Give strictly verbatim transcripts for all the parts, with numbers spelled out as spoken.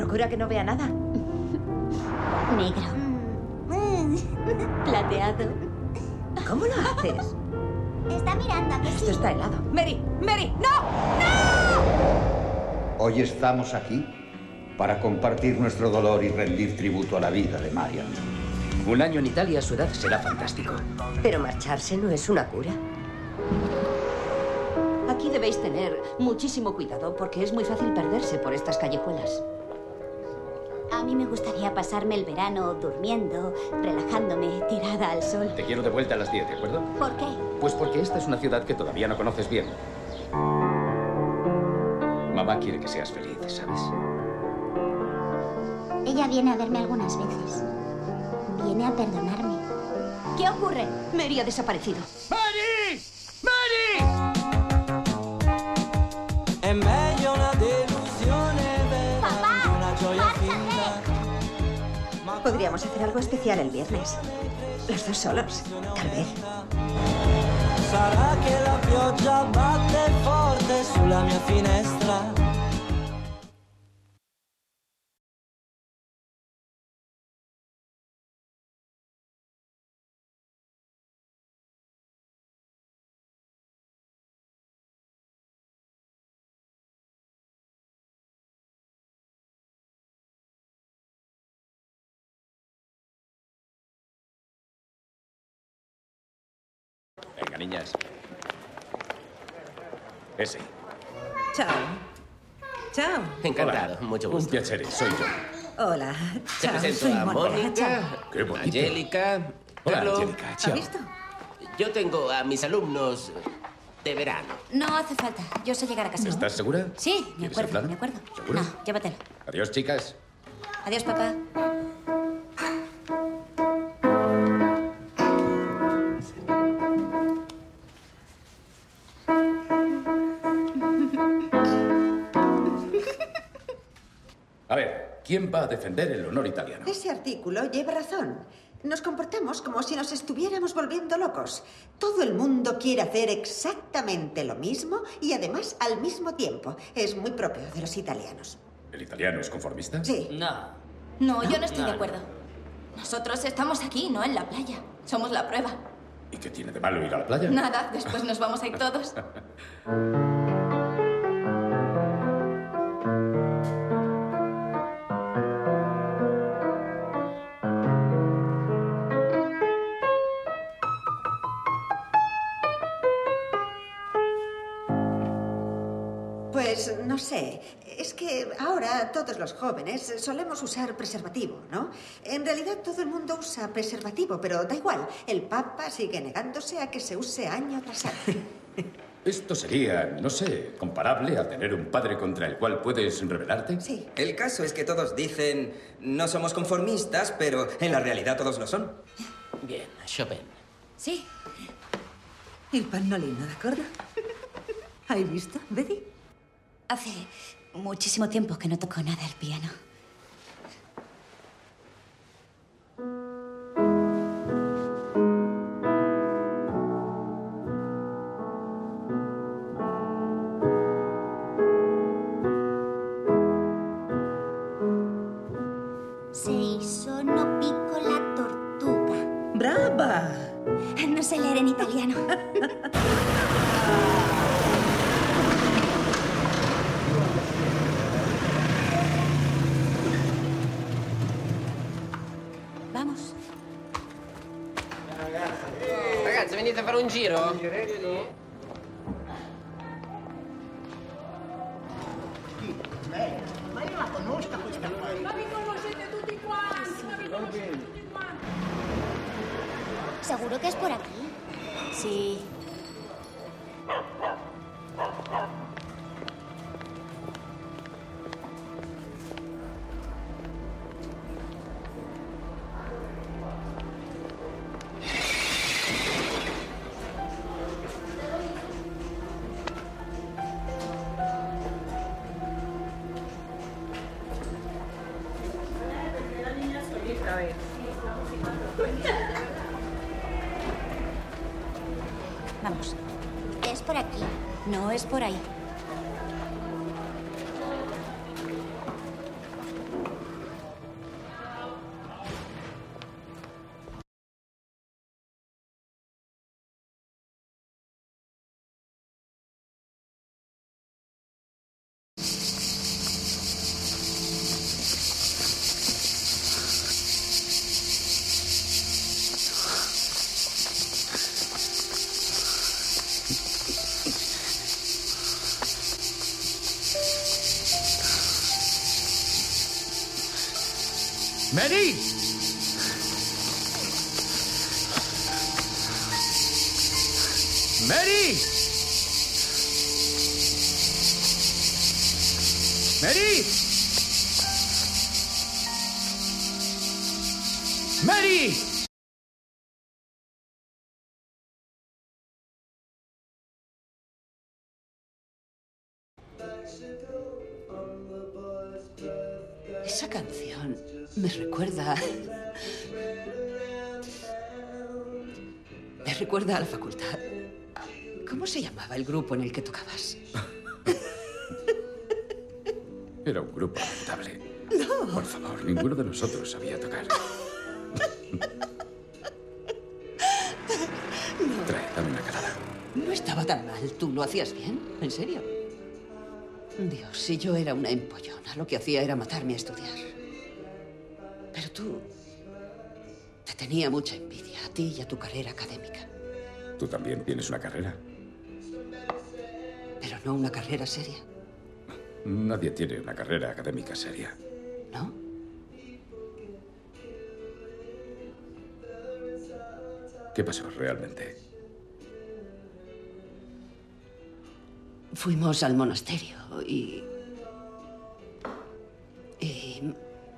procura que no vea nada. Negro. Plateado. ¿Cómo lo haces? Está mirando, ¿a que sí? Esto está helado. Mary, Mary, no, no. Hoy estamos aquí para compartir nuestro dolor y rendir tributo a la vida de Marian. Un año en Italia a su edad será fantástico. Pero marcharse no es una cura. Aquí debéis tener muchísimo cuidado porque es muy fácil perderse por estas callejuelas. A mí me gustaría pasarme el verano durmiendo, relajándome, tirada al sol. Te quiero de vuelta a las diez, ¿de acuerdo? ¿Por qué? Pues porque esta es una ciudad que todavía no conoces bien. Mamá quiere que seas feliz, ¿sabes? Ella viene a verme algunas veces. Viene a perdonarme. ¿Qué ocurre? Mary ha desaparecido. ¡Mary! ¡Mary! È meglio una delusione vera Papá, di una gioia márchate. finta. Podríamos hacer algo especial el viernes. Los dos solos, tal vez. Sarà che la pioggia batte forte sulla mia finestra. Venga, niñas. Ese. Chao. Chao. Encantado, Hola. mucho Un gusto. piacere, soy yo. Hola. Te Chao, presento soy a Mónica. Chao. Mónica, Qué bonito. Angélica, Hola, Carlo. Angélica. ¿Has Chao. visto? Yo tengo a mis alumnos de verano. No hace falta. Yo sé llegar a casa. ¿Estás segura? Sí, me ¿Quieres el acuerdo, plan? me acuerdo. ¿Seguro? No, llévatelo. Adiós, chicas. Adiós, papá. A ver, ¿quién va a defender el honor italiano? Ese artículo lleva razón. Nos comportamos como si nos estuviéramos volviendo locos. Todo el mundo quiere hacer exactamente lo mismo y además al mismo tiempo. Es muy propio de los italianos. ¿El italiano es conformista? Sí. No. No, yo no estoy No, de no. acuerdo. Nosotros estamos aquí, no en la playa. Somos la prueba. ¿Y qué tiene de malo ir a la playa? Nada, después nos vamos a ir todos. Pues no sé, es que ahora todos los jóvenes solemos usar preservativo, ¿no? En realidad todo el mundo usa preservativo, pero da igual, el Papa sigue negándose a que se use año tras año. Esto sería, no sé, comparable a tener un padre contra el cual puedes rebelarte. Sí. El caso es que todos dicen no somos conformistas, pero en la realidad todos lo son. Bien, Chopin. Sí. Il pannolino, d'accordo? Hai visto, vedi? Hace muchísimo tiempo que no toco nada el piano. Sei sono piccola tortuga. ¡Brava! No sé leer en italiano. Vamos. Ragazzi, venite a fare un giro? Ma io la conosco questa qua. Ma vi conoscete tutti quanti, ma vi conoscete tutti quanti. ¿Seguro que es por aquí? Sí. Vamos. Es por aquí. No es por ahí. ¡Mary! ¡Mary! ¡Mary! ¡Mary! Esa canción me recuerda... Me recuerda a la facultad. ¿Cómo se llamaba el grupo en el que tocabas? Era un grupo lamentable. No. Por favor, ninguno de nosotros sabía tocar. No. Trae, dame una calada. No estaba tan mal. ¿Tú lo hacías bien? ¿En serio? Dios, si yo era una empollona, lo que hacía era matarme a estudiar. Pero tú... Te tenía mucha envidia, a ti y a tu carrera académica. ¿Tú también tienes una carrera? Pero no una carrera seria. Nadie tiene una carrera académica seria. ¿No? ¿Qué pasó realmente? Fuimos al monasterio y... Y...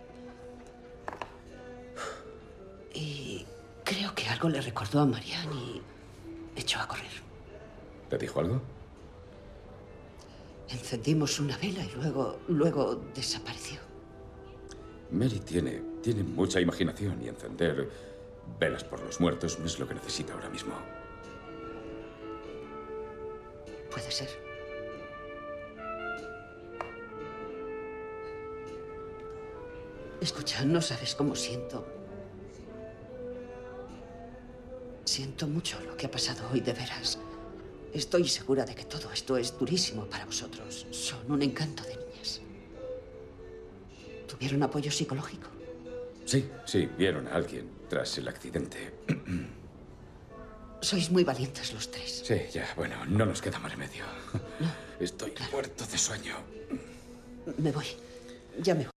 Y creo que algo le recordó a Marianne y echó a correr. ¿Te dijo algo? Encendimos una vela y luego... luego desapareció. Mary tiene, tiene mucha imaginación y encender velas por los muertos no es lo que necesita ahora mismo. Puede ser. Escucha, no sabes cómo siento. Siento mucho lo que ha pasado hoy, de veras. Estoy segura de que todo esto es durísimo para vosotros. Son un encanto de niñas. ¿Tuvieron apoyo psicológico? Sí, sí, vieron a alguien tras el accidente. Sois muy valientes los tres. Sí, ya, bueno, no nos queda más remedio. No, Estoy claro. muerto de sueño. Me voy. Ya me voy.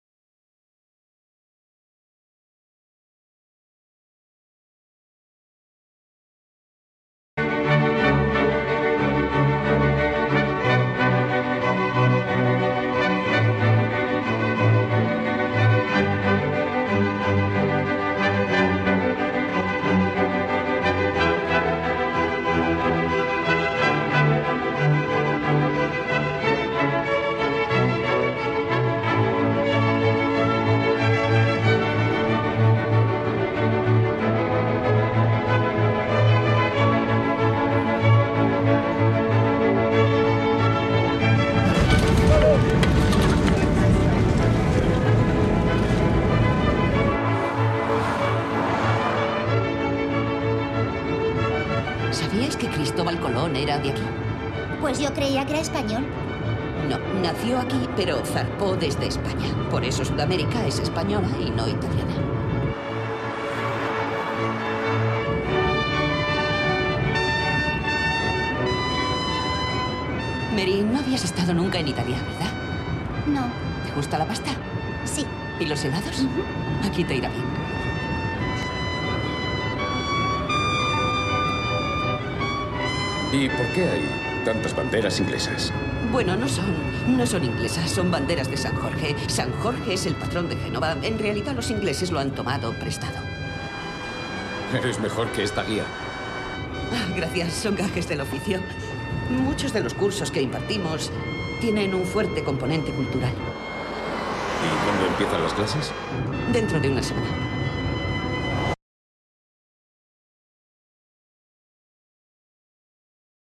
¿Sabíais que Cristóbal Colón era de aquí? Pues yo creía que era español. No, nació aquí, pero zarpó desde España. Por eso Sudamérica es española y no italiana. Mary, no habías estado nunca en Italia, ¿verdad? No. ¿Te gusta la pasta? Sí. ¿Y los helados? Uh-huh. Aquí te irá bien. ¿Y por qué hay tantas banderas inglesas? Bueno, no son, no son inglesas, son banderas de San Jorge. San Jorge es el patrón de Génova. En realidad los ingleses lo han tomado prestado. Eres mejor que esta guía. Ah, gracias, son gajes del oficio. Muchos de los cursos que impartimos tienen un fuerte componente cultural. ¿Y cuándo empiezan las clases? Dentro de una semana.